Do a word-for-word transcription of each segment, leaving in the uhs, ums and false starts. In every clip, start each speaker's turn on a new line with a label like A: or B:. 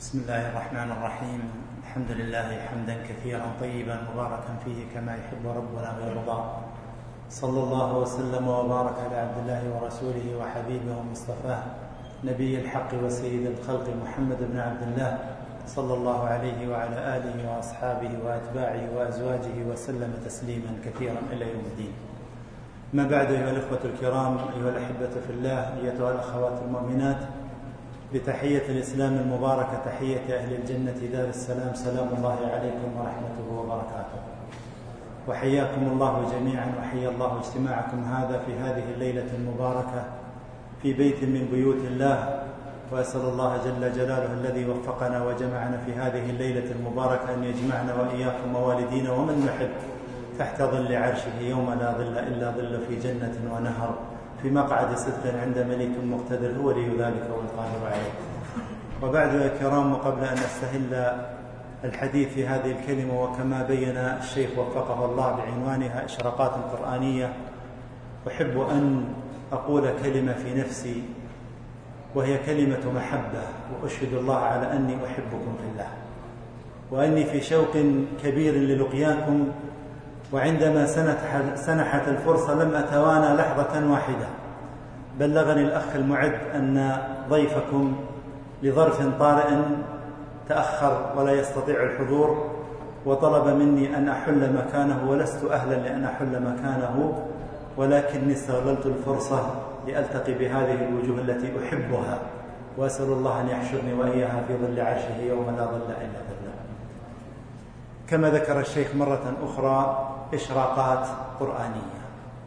A: بسم الله الرحمن الرحيم. الحمد لله حمدا كثيرا طيبا مباركا فيه كما يحب ربنا ويرضى. صلى الله وسلم وبارك على عبد الله ورسوله وحبيبه ومصطفاه نبي الحق وسيد الخلق محمد بن عبد الله صلى الله عليه وعلى آله وأصحابه وأتباعه وأزواجه وسلم تسليما كثيرا إلى يوم الدين. ما بعد، أيها الإخوة الكرام، أيها الأحبة في الله، أيتها الأخوات المؤمنات، بتحية الإسلام المباركة، تحية أهل الجنة دار السلام، سلام الله عليكم ورحمته وبركاته. وحياكم الله جميعا، وحيا الله اجتماعكم هذا في هذه الليلة المباركة في بيت من بيوت الله. وأسأل الله جل جلاله الذي وفقنا وجمعنا في هذه الليلة المباركة أن يجمعنا وإياكم ووالدينا ومن نحب تحت ظل عرشه يوم لا ظل إلا ظل، في جنة ونهر، في مقعد صدق عند مليك مقتدر، هو لي ذلك والقاهر عليه. وبعد يا كرام، وقبل أن أستهل الحديث في هذه الكلمة، وكما بين الشيخ وفقه الله بعنوانها إشراقات قرآنية، أحب أن أقول كلمة في نفسي، وهي كلمة محبة، وأشهد الله على أني أحبكم في الله، وأني في شوق كبير للقياكم. وعندما سنحت الفرصة لم أتوانى لحظة واحدة. بلغني الأخ المعد أن ضيفكم لظرف طارئ تأخر ولا يستطيع الحضور، وطلب مني أن أحل مكانه، ولست أهلا لأن أحل مكانه، ولكني استغللت الفرصة لألتقي بهذه الوجوه التي أحبها، وأسأل الله أن يحشرني وإياها في ظل عرشه يوم لا ظل إلا ظله. كما ذكر الشيخ مرة أخرى، إشراقات قرآنية.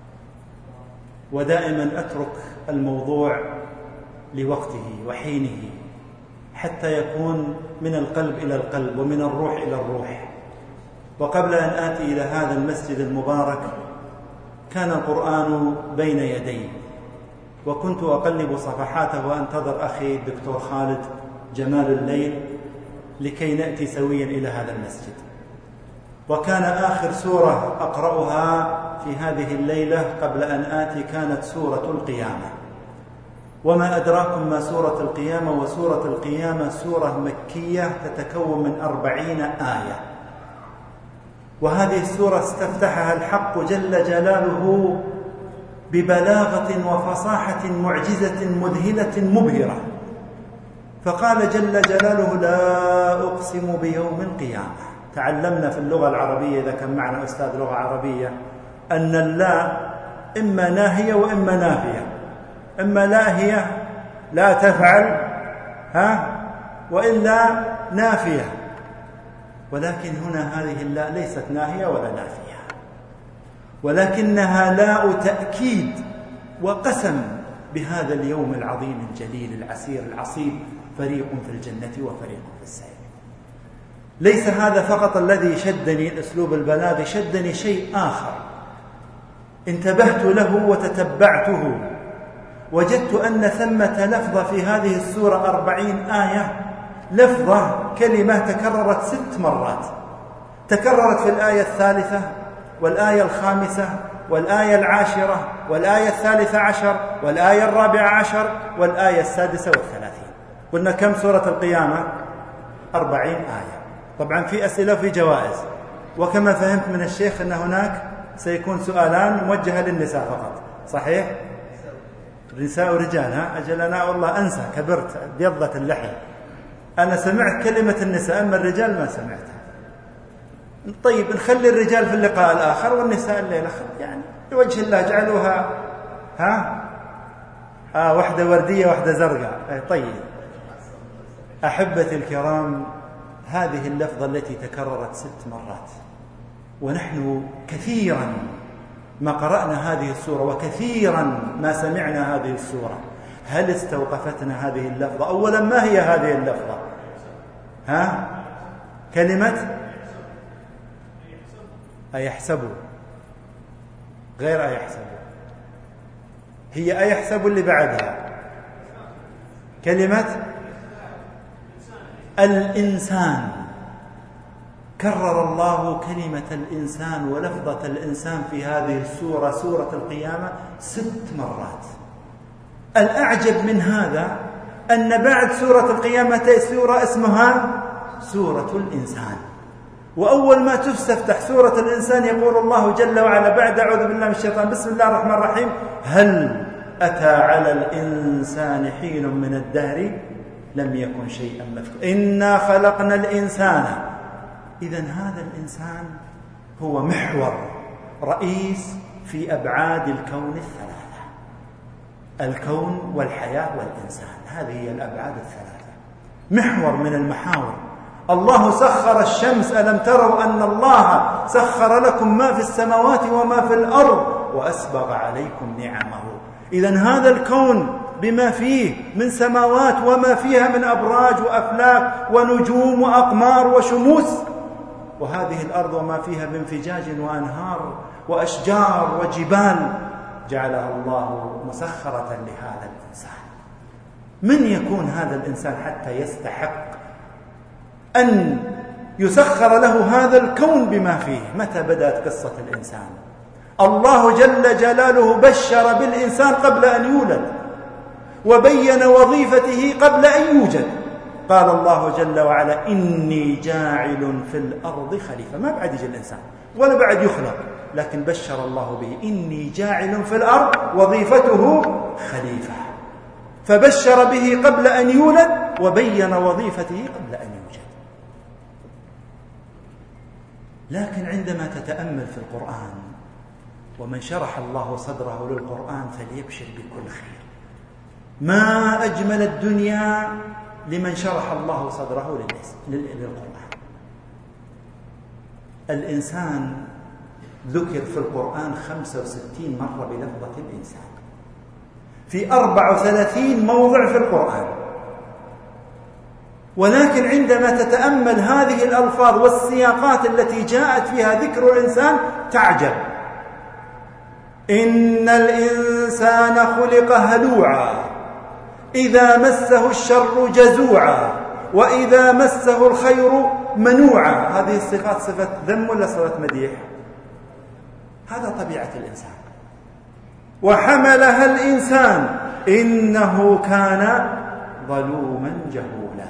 A: ودائما أترك الموضوع لوقته وحينه حتى يكون من القلب إلى القلب ومن الروح إلى الروح. وقبل أن آتي إلى هذا المسجد المبارك كان القرآن بين يدي، وكنت أقلب صفحاته وأنتظر أخي الدكتور خالد جمال الليل لكي نأتي سويا إلى هذا المسجد. وكان آخر سورة أقرأها في هذه الليلة قبل أن آتي كانت سورة القيامة. وما أدراكم ما سورة القيامة؟ وسورة القيامة سورة مكية تتكون من أربعين آية، وهذه السورة استفتحها الحق جل جلاله ببلاغة وفصاحة معجزة مذهلة مبهرة، فقال جل جلاله: لا أقسم بيوم القيامة. تعلمنا في اللغة العربية، إذا كان معنا أستاذ لغة عربية، أن اللا إما ناهية وإما نافية. إما لا هي لا تفعل، ها، وإلا نافية. ولكن هنا هذه اللا ليست ناهية ولا نافية، ولكنها لاء تأكيد وقسم بهذا اليوم العظيم الجليل العسير العصيب، فريق في الجنة وفريق في السعير. ليس هذا فقط الذي شدني الأسلوب البلاغي، شدني شيء آخر انتبهت له وتتبعته، وجدت أن ثمة لفظة في هذه السورة أربعين آية، لفظة كلمة تكررت ست مرات، تكررت في الآية الثالثة والآية الخامسة والآية العاشرة والآية الثالثة عشر والآية الرابعة عشر والآية السادسة والثلاثين. قلنا كم سورة القيامة؟ أربعين آية. طبعا في أسئلة وفي جوائز، وكما فهمت من الشيخ أن هناك سيكون سؤالان موجهة للنساء فقط، صحيح؟ النساء ورجال، ها؟ أجل أنا والله أنسى، كبرت، بيضت اللحية. أنا سمعت كلمة النساء، أما الرجال ما سمعتها. طيب نخلي الرجال في اللقاء الآخر والنساء الليلة، يعني لوجه الله جعلوها ها آه واحدة وردية واحدة زرقاء. طيب أحبتي الكرام، هذه اللفظة التي تكررت ست مرات، ونحن كثيرا ما قرأنا هذه السورة وكثيرا ما سمعنا هذه السورة، هل استوقفتنا هذه اللفظة؟ أولا، ما هي هذه اللفظة؟ ها؟ كلمة أيحسبوا، غير أيحسبوا، هي أيحسبوا اللي بعدها كلمة الإنسان. كرر الله كلمة الإنسان ولفظة الإنسان في هذه السورة، سورة القيامة، ست مرات. الأعجب من هذا أن بعد سورة القيامة تأتي سورة اسمها سورة الإنسان، وأول ما تستفتح سورة الإنسان يقول الله جل وعلا بعد أعوذ بالله من الشيطان بسم الله الرحمن الرحيم هل أتى على الإنسان حين من الدهر لم يكن شيئا مذكورا إنا خلقنا الإنسان. إذن هذا الإنسان هو محور رئيس في أبعاد الكون الثلاثة، الكون والحياة والإنسان، هذه هي الأبعاد الثلاثة، محور من المحاور. الله سخر الشمس، ألم تروا أن الله سخر لكم ما في السماوات وما في الأرض وأسبغ عليكم نعمه. إذن هذا الكون بما فيه من سماوات وما فيها من أبراج وأفلاك ونجوم وأقمار وشموس، وهذه الأرض وما فيها من فجاج وأنهار وأشجار وجبال جعلها الله مسخرة لهذا الإنسان. من يكون هذا الإنسان حتى يستحق أن يسخر له هذا الكون بما فيه؟ متى بدأت قصة الإنسان؟ الله جل جلاله بشر بالإنسان قبل أن يولد، وبين وظيفته قبل أن يوجد. قال الله جل وعلا إني جاعل في الأرض خليفة، ما بعد يجي الإنسان ولا بعد يخلق، لكن بشر الله به إني جاعل في الأرض، وظيفته خليفة، فبشر به قبل أن يولد وبين وظيفته قبل أن يوجد. لكن عندما تتأمل في القرآن، ومن شرح الله صدره للقرآن فليبشر بكل خير. ما أجمل الدنيا لمن شرح الله صدره للقرآن. الإنسان ذكر في القرآن خمسة وستين مرة بلفظة الإنسان في أربع وثلاثين موضع في القرآن، ولكن عندما تتأمل هذه الألفاظ والسياقات التي جاءت فيها ذكر الإنسان تعجب. إن الإنسان خلق هلوعا إذا مسه الشر جزوعا وإذا مسه الخير منوعا. هذه الصفات صفة ذم ولا صفة مديح؟ هذا طبيعة الإنسان. وحملها الإنسان إنه كان ظلوما جهولا.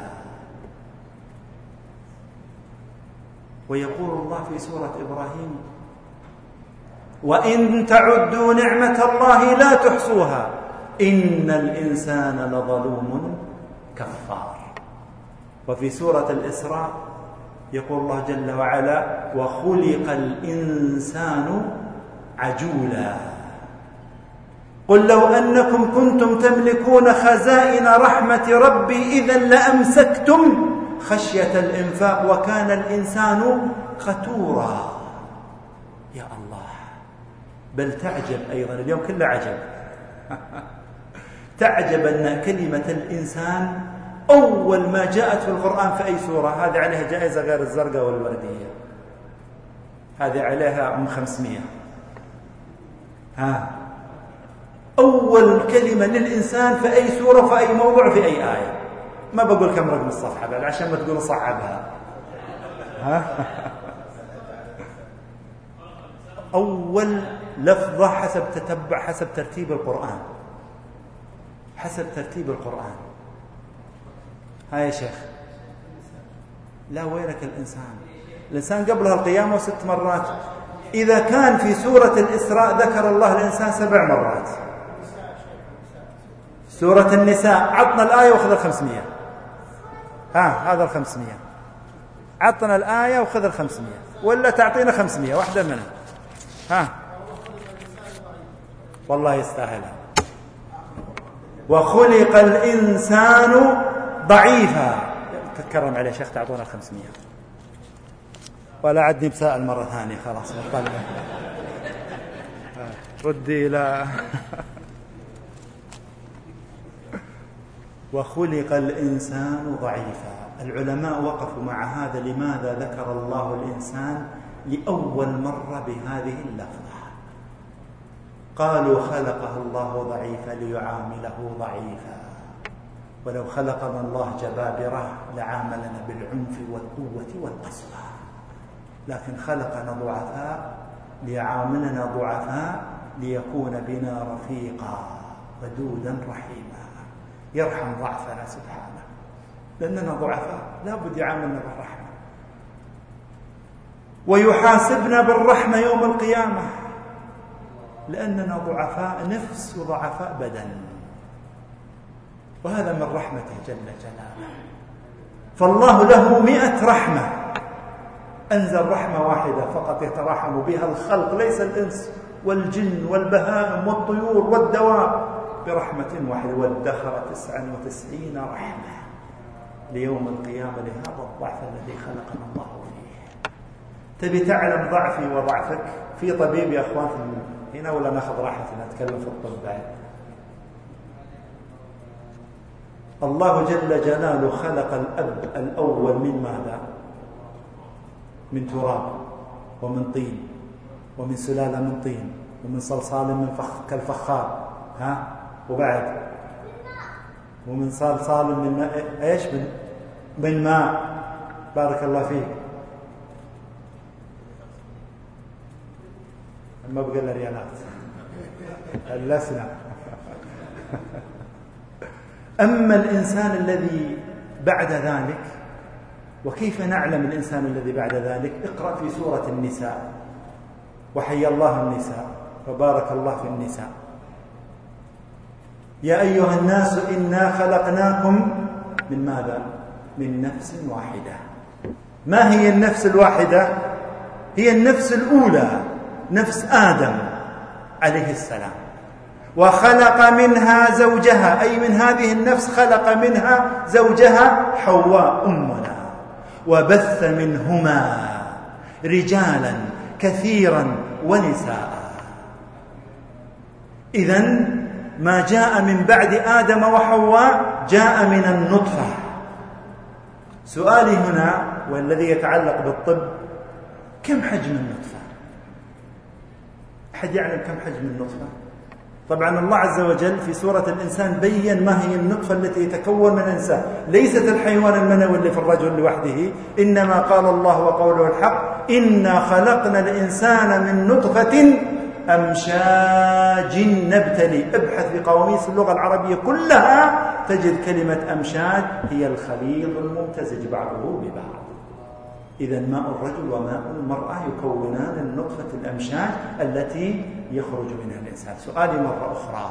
A: ويقول الله في سورة إبراهيم وإن تعدوا نعمة الله لا تحصوها إن الإنسان لظلوم كفار. وفي سورة الإسراء يقول الله جل وعلا وخلق الإنسان عجولا قل لو أنكم كنتم تملكون خزائن رحمة ربي إذا لأمسكتم خشية الإنفاق وكان الإنسان قتورا. يا الله، بل تعجب أيضا، اليوم كله عجب تعجب أن كلمة الإنسان أول ما جاءت في القرآن في أي سورة هذه عليها جائزة غير الزرقاء والوردية، هذه عليها أم خمسمية. ها أول كلمة للإنسان في أي سورة في أي موضوع في أي آية. ما بقول كم رقم الصفحة بل عشان ما تقولوا صعبها. ها أول لفظة حسب تتبع حسب ترتيب القرآن، حسب ترتيب القرآن. ها يا شيخ، لا وينك الإنسان؟ الإنسان قبلها القيامة ست مرات. إذا كان في سورة الإسراء ذكر الله الإنسان سبع مرات، سورة النساء عطنا الآية وخذ الخمسمية. ها هذا الخمسمية، عطنا الآية وخذ الخمسمية، ولا تعطينا خمسمية واحدة منها. ها والله يستاهلها. وخلق الإنسان ضعيفا. تتكرم عليه شيخ تعطونا الخمسمية ولا عدني بسائل مرة ثانية خلاص بطلع. ردي إلى وخلق الإنسان ضعيفا. العلماء وقفوا مع هذا، لماذا ذكر الله الإنسان لأول مرة بهذه اللفظة؟ قالوا خلقه الله ضعيفا ليعامله ضعيفا، ولو خلقنا الله جبابرة لعاملنا بالعنف والقوة والقسوة، لكن خلقنا ضعفاء ليعاملنا ضعفاء ليكون بنا رفيقا ودودا رحيما. يرحم ضعفنا سبحانه، لأننا ضعفاء لا بد يعاملنا بالرحمة، ويحاسبنا بالرحمة يوم القيامة، لأننا ضعفاء نفس وضعفاء بدن، وهذا من رحمته جل جلاله. فالله له مئة رحمة، أنزل رحمة واحدة فقط يتراحم بها الخلق، ليس الإنس والجن والبهائم والطيور والدواب، برحمة واحدة، وادخر تسعا وتسعين رحمة ليوم القيامة لهذا الضعف الذي خلقنا الله فيه. تبي تعلم ضعفي وضعفك؟ في طبيب يا أخوان هنا ولا ناخذ راحتنا نتكلم في الطب بعد؟ الله جل جلاله خلق الأب الأول من ماذا؟ من تراب ومن طين ومن سلالة من طين ومن صلصال من فخ كالفخار، ها، وبعد ومن صلصال من ماء، ايش من من ماء، بارك الله فيك، ما بقى لنا ريالات اللسنة. أما الإنسان الذي بعد ذلك، وكيف نعلم الإنسان الذي بعد ذلك؟ اقرأ في سورة النساء، وحي الله النساء وبارك الله في النساء. يا أيها الناس إنا خلقناكم من ماذا؟ من نفس واحدة. ما هي النفس الواحدة؟ هي النفس الأولى، نفس آدم عليه السلام، وخلق منها زوجها، أي من هذه النفس خلق منها زوجها حواء أمنا، وبث منهما رجالا كثيرا ونساء. إذن ما جاء من بعد آدم وحواء جاء من النطفة. سؤالي هنا والذي يتعلق بالطب، كم حجم النطفة؟ أحد يعلم كم حجم النطفة؟ طبعا الله عز وجل في سورة الإنسان بيّن ما هي النطفة التي يتكون من الإنسان، ليست الحيوان المنوي اللي في الرجل لوحده، إنما قال الله وقوله الحق: إنا خلقنا الإنسان من نطفة أمشاج نبتلي. ابحث في قواميس اللغة العربية كلها تجد كلمة أمشاج هي الخليط الممتزج بعضه ببعض. إذن ماء الرجل وماء المرأة يكونان النطفة الأمشاج التي يخرج منها الإنسان. سؤالي مرة أخرى،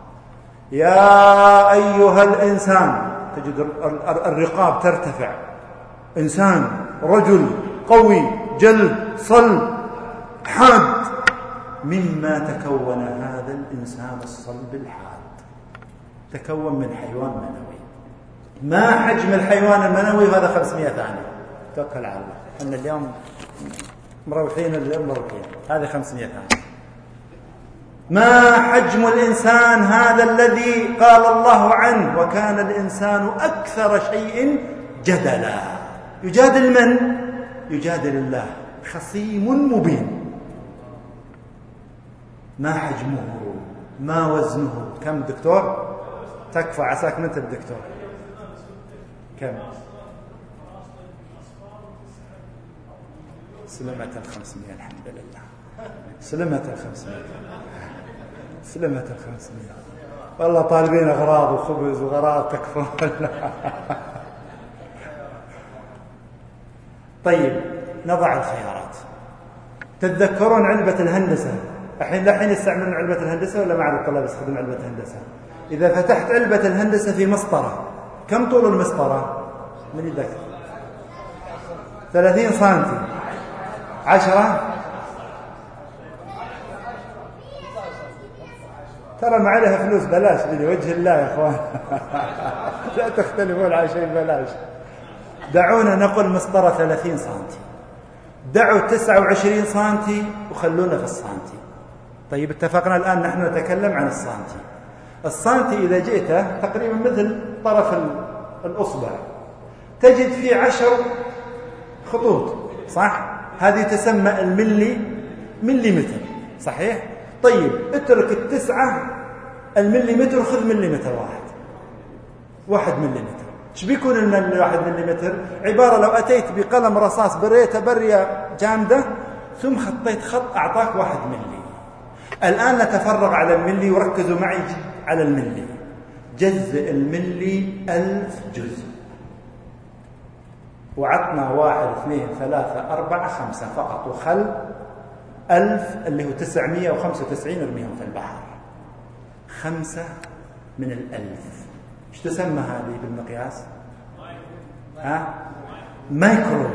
A: يا أيها الإنسان، تجد الرقاب ترتفع، إنسان رجل قوي جلد صلب حاد، مما تكون هذا الإنسان الصلب الحاد؟ تكون من حيوان منوي. ما حجم الحيوان المنوي؟ هذا خمسمائة ثانية. توكل على الله، احنا اليوم مروحين اليوم مروحين، هذه خمسمائة ثانية. ما حجم الإنسان هذا الذي قال الله عنه: وكان الإنسان أكثر شيء جدلا. يجادل من؟ يجادل الله، خصيم مبين. ما حجمه؟ ما وزنه؟ كم دكتور؟ تكفى عساك من انت الدكتور؟ كم؟ سلمة الخمسمائة، الحمد لله، سلمة الخمسمائة، سلمة الخمسمائة. والله طالبين أغراض وخبز وغراض تكفون. طيب نضع الخيارات. تتذكرون علبة الهندسة؟ الحين لحين يستعملون علبة الهندسة ولا ما عاد الطلاب يستخدمون علبة الهندسة؟ إذا فتحت علبة الهندسة في مسطرة، كم طول المسطرة؟ من يذكر؟ ثلاثين سنتي، عشرة، ترى ما عليها فلوس بلاش لوجه الله يا اخوان. لا تختلفون على شيء بلاش. دعونا نقول مسطرة ثلاثين سنتي، دعوا تسعة وعشرين سنتي وخلونا في السنتي. طيب اتفقنا الآن نحن نتكلم عن السنتي. السنتي إذا جئته تقريبا مثل طرف الأصبع، تجد فيه عشر خطوط، صح؟ هذه تسمى الملي مليمتر، صحيح؟ طيب اترك التسعة المليمتر وخذ مليمتر واحد، واحد مليمتر. ايش بيكون الواحد مليمتر؟ عبارة لو أتيت بقلم رصاص بريته برية جامدة ثم خطيت خط أعطاك واحد ملي. الآن نتفرغ على الملي وركزوا معي على الملي. جزء الملي ألف جزء، وعطنا واحد اثنين ثلاثة أربعة خمسة فقط، وخل ألف اللي هو تسعمائة وخمسة وتسعين ارميهم في البحر. خمسة من الألف. ايش تسمى هذه بالمقياس؟ ها؟ مايكرو.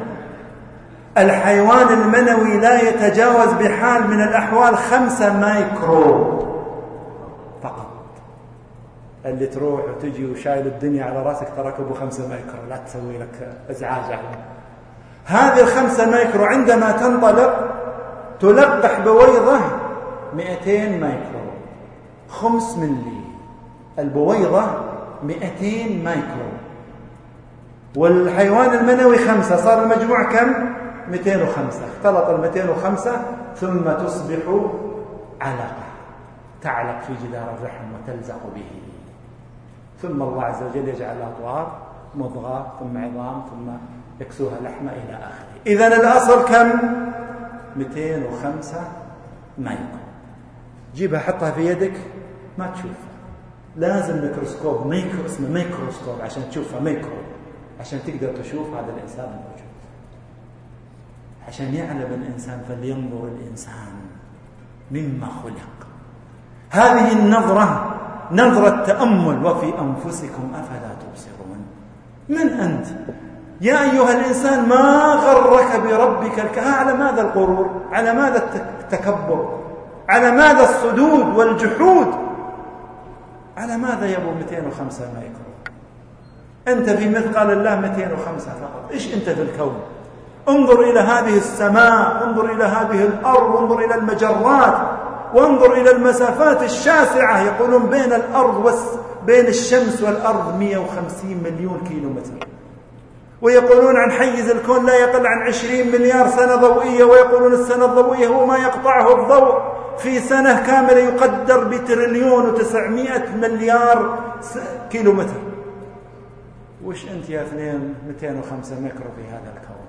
A: الحيوان المنوي لا يتجاوز بحال من الأحوال خمسة مايكرو فقط. اللي تروح وتجي وشايل الدنيا على راسك تراك ابو خمسة مايكرو، لا تسوي لك ازعاج عليه. هذه الخمسة مايكرو عندما تنطلق تلقح بويضة مئتين مايكرو، خمس ملي. البويضة مئتين مايكرو، والحيوان المنوي خمسة، صار المجموع كم؟ مئتين وخمسة. اختلط المئتين وخمسة ثم تصبح علقة تعلق في جدار الرحم وتلزق به، ثم الله عز وجل يجعل الأطوار مضغة ثم عظام ثم يكسوها لحمة إلى آخره. إذن الأصل كم؟ مئتين وخمسة مايكرو. جيبها حطها في يدك ما تشوفها، لازم ميكروسكوب، ميكرو اسمه ميكروسكوب عشان تشوفها ميكرو، عشان تقدر تشوف هذا الإنسان الموجود. عشان يعلم الإنسان فلينظر الإنسان مما خلق. هذه النظرة نظرة تأمل. وفي أنفسكم أفلا تبصرون. من أنت يا أيها الإنسان؟ ما غرك بربك الكريم؟ على ماذا الغرور؟ على ماذا التكبر؟ على ماذا الصدود والجحود؟ على ماذا يا أبو مئتين وخمسة مايكرو؟ أنت في مثقال الله مئتين وخمسة فقط. إيش أنت في الكون؟ انظر إلى هذه السماء، انظر إلى هذه الأرض، انظر إلى المجرات، وانظر إلى المسافات الشاسعة. يقولون بين الأرض وس بين الشمس والأرض مئة وخمسين مليون كيلو متر، ويقولون عن حيز الكون لا يقل عن عشرين مليار سنة ضوئية، ويقولون السنة الضوئية هو ما يقطعه الضوء في سنة كاملة يقدر بتريليون وتسعمائة مليار كيلو متر. وش أنت يا اثنين مئتين وخمسة ميكرو في هذا الكون؟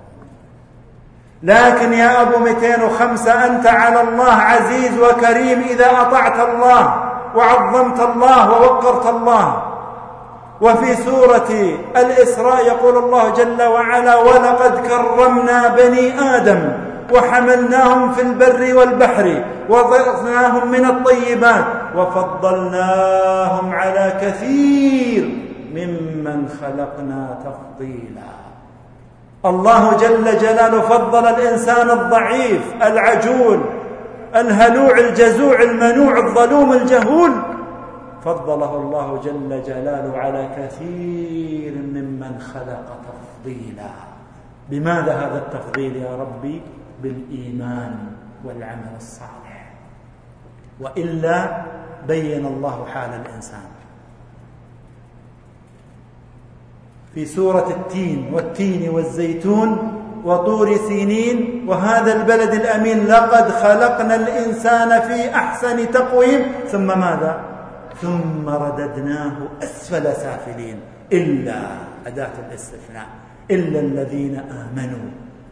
A: لكن يا أبو مئتين وخمسة أنت على الله عزيز وكريم إذا أطعت الله وعظمت الله ووقرت الله. وفي سورة الإسراء يقول الله جل وعلا: ولقد كرمنا بني آدم وحملناهم في البر والبحر ورزقناهم من الطيبات وفضلناهم على كثير ممن خلقنا تفضيلا. الله جل جلاله فضل الإنسان الضعيف العجول الهلوع الجزوع المنوع الظلوم الجهول، فضله الله جل جلاله على كثير ممن خلق تفضيلا. بماذا هذا التفضيل يا ربي؟ بالإيمان والعمل الصالح، وإلا بين الله حال الإنسان في سورة التين: والتين والزيتون وطور سينين وهذا البلد الأمين لقد خلقنا الإنسان في أحسن تقويم ثم ماذا؟ ثم رددناه أسفل سافلين إلا أداة الاستثناء إلا الذين آمنوا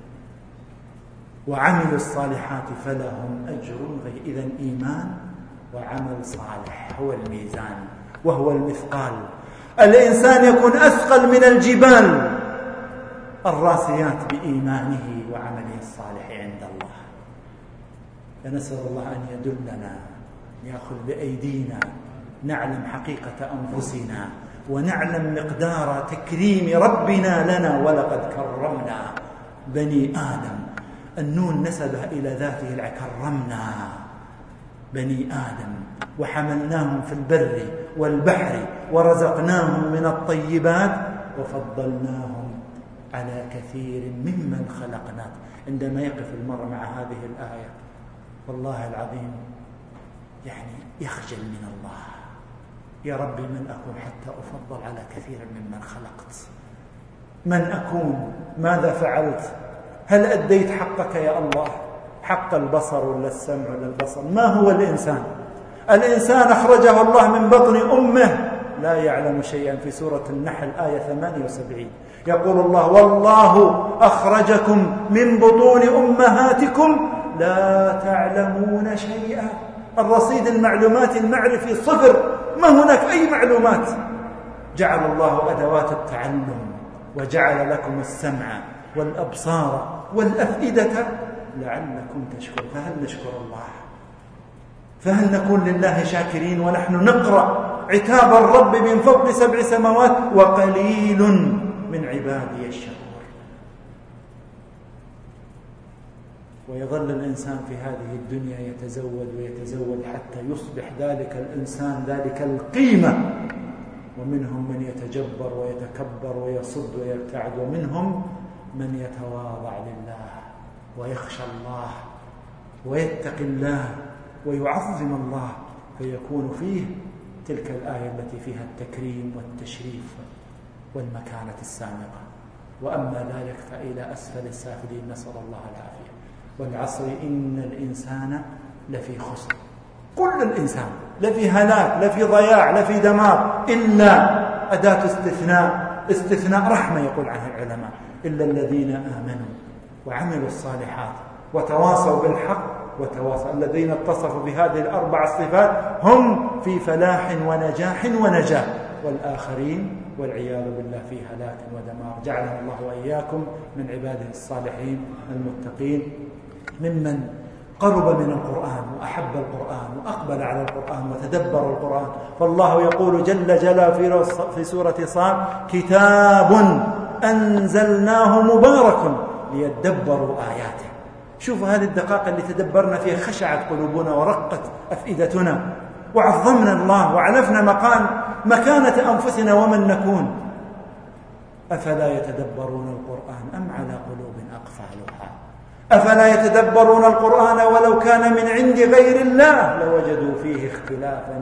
A: وعملوا الصالحات فلهم أجر غير. إذن إيمان وعمل صالح هو الميزان وهو المثقال. الإنسان يكون أثقل من الجبال الراسيات بإيمانه وعمله الصالح عند الله. فنسأل الله أن يدلنا، يأخذ بأيدينا، نعلم حقيقة أنفسنا ونعلم مقدار تكريم ربنا لنا. ولقد كرمنا بني آدم، النون نسبها إلى ذاته الع كرمنا بني آدم وحملناهم في البر والبحر ورزقناهم من الطيبات وفضلناهم على كثير ممن خلقنا. عندما يقف المرء مع هذه الآية والله العظيم يعني يخجل من الله. يا ربي من أكون حتى أفضل على كثير ممن خلقت؟ من أكون؟ ماذا فعلت؟ هل أديت حقك يا الله؟ حق البصر ولا السمع ولا البصر؟ ما هو الإنسان؟ الإنسان أخرجه الله من بطن أمه لا يعلم شيئا. في سورة النحل آية ثمانية وسبعين يقول الله: والله أخرجكم من بطون أمهاتكم لا تعلمون شيئا. الرصيد المعلوماتي المعرفي صفر، ما هناك أي معلومات. جعل الله أدوات التعلم، وجعل لكم السمع والأبصار والأفئدة لعلكم تشكرون. فهل نشكر الله؟ فهل نكون لله شاكرين ونحن نقرأ عتاب الرب من فوق سبع سماوات وقليل من عبادي الشكور؟ ويظل الإنسان في هذه الدنيا يتزود ويتزود حتى يصبح ذلك الإنسان ذلك القيمة، ومنهم من يتجبر ويتكبر ويصد ويبتعد، ومنهم من يتواضع لله ويخشى الله ويتقي الله ويعظم الله، فيكون فيه تلك الآية التي فيها التكريم والتشريف والمكانة السامقة. وأما ذلك فإلى أسفل السافلين، نسأل الله العافية. والعصر إن الإنسان لفي خسر، كل الإنسان لفي هلاك، لفي ضياع، لفي دمار، إلا أداة استثناء، استثناء رحمة يقول عنها العلماء، إلا الذين آمنوا وعملوا الصالحات وتواصوا بالحق وتواصوا. الذين اتصفوا بهذه الأربع صفات هم في فلاح ونجاح ونجاة، والآخرين والعياذ بالله في هلاك ودمار. جعلنا الله وإياكم من عباده الصالحين المتقين، ممن قرب من القرآن وأحب القرآن وأقبل على القرآن وتدبر القرآن. فالله يقول جل جلاله في سورة صاد: كتاب أنزلناه مبارك ليدبروا آياته. شوفوا هذه الدقائق اللي تدبرنا فيها، خشعت قلوبنا ورقت أفئدتنا وعظمنا الله وعرفنا مقام مكانة أنفسنا ومن نكون. أفلا يتدبرون القرآن أم على قلوب أقفالها؟ أفلا يتدبرون القرآن ولو كان من عند غير الله لوجدوا فيه اختلافا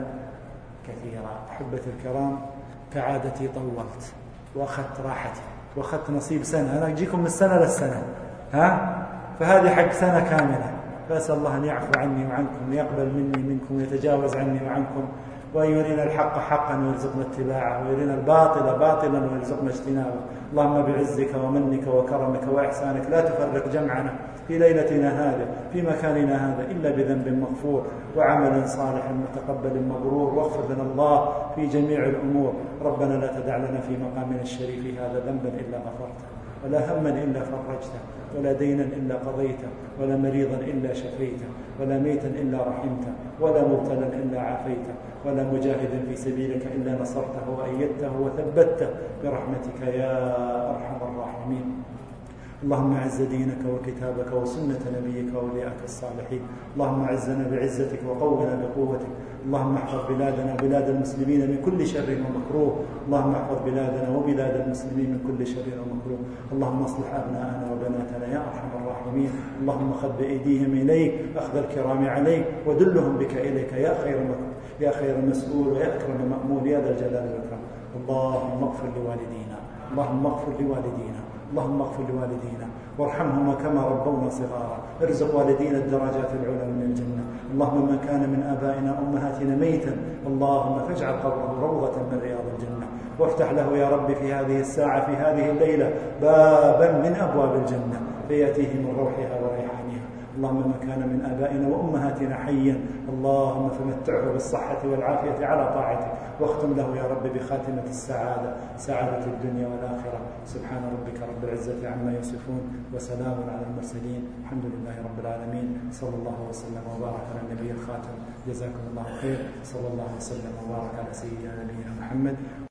A: كثيرا. أحبة الكرام، كعادتي طولت وأخذت راحتي وأخذت نصيب سنة. أنا أجيكم من سنة للسنة، ها؟ فهذه حق سنة كاملة. فأسأل الله أن يعفو عني وعنكم، يقبل مني منكم، ويتجاوز عني وعنكم، وأن يرينا الحق حقا ويرزقنا اتباعه، ويرينا الباطل باطلا ويرزقنا اجتنابه. اللهم بعزك ومنك وكرمك وإحسانك لا تفرق جمعنا في ليلتنا هذه في مكاننا هذا إلا بذنب مغفور وعمل صالح متقبل مبرور، واغفر لنا الله في جميع الأمور. ربنا لا تدع لنا في مقامنا الشريف هذا ذنبا إلا غفرته، ولا هما إلا فرجته، ولا دينا إلا قضيته، ولا مريضا إلا شفيته، ولا ميتا إلا رحمته، ولا مبتلا إلا عافيته، ولا مجاهدا في سبيلك إلا نصرته وأيدته وثبته برحمتك يا أرحم الراحمين. اللهم أعز دينك وكتابك وسنة نبيك وأولياءك الصالحين. اللهم أعزنا بعزتك وقونا بقوتك. اللهم احفظ بلادنا وبلاد المسلمين من كل شر ومكروه. اللهم احفظ بلادنا وبلاد المسلمين من كل شر ومكروه. اللهم اصلح أبناءنا وبناتنا يا أرحم الراحمين. اللهم خذ بأيديهم إليك أخذ الكرام عليك، ودلهم بك إليك يا خير يا خير مسؤول ويا أكرم مأمول يا ذا الجلال والإكرام. اللهم اغفر لوالدينا، اللهم اغفر لوالدينا، اللهم اغفر لوالدينا وارحمهما كما ربونا صغارا. ارزق والدينا الدرجات العلى من الجنة. اللهم من كان من آبائنا أمهاتنا ميتا اللهم فاجعل قبره روضة من رياض الجنة، وافتح له يا رب في هذه الساعة في هذه الليلة بابا من أبواب الجنة فيأتيه من روحها وريحانها. اللهم من كان من آبائنا وأمهاتنا حيا اللهم فمتعه بالصحة والعافية على طاعتك، واختم له يا رب بخاتمة السعادة، سعادة الدنيا والآخرة. سبحان ربك رب العزة عما يصفون، وسلام على المرسلين، الحمد لله رب العالمين. صلى الله وسلم وبارك على النبي الخاتم. جزاكم الله خير. صلى الله وسلم وبارك على سيدنا نبينا محمد.